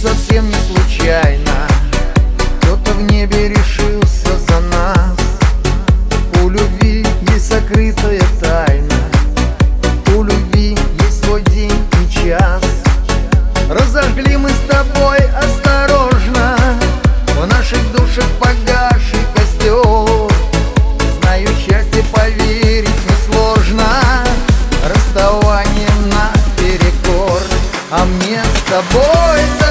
совсем не случайно. Кто-то в небе решился за нас. У любви есть сокрытая тайна, у любви есть свой день и час. Разожгли мы с тобой осторожно в наших душах погасший костер. Знаю, счастье поверить несложно, расставание наперекор. А мне с тобой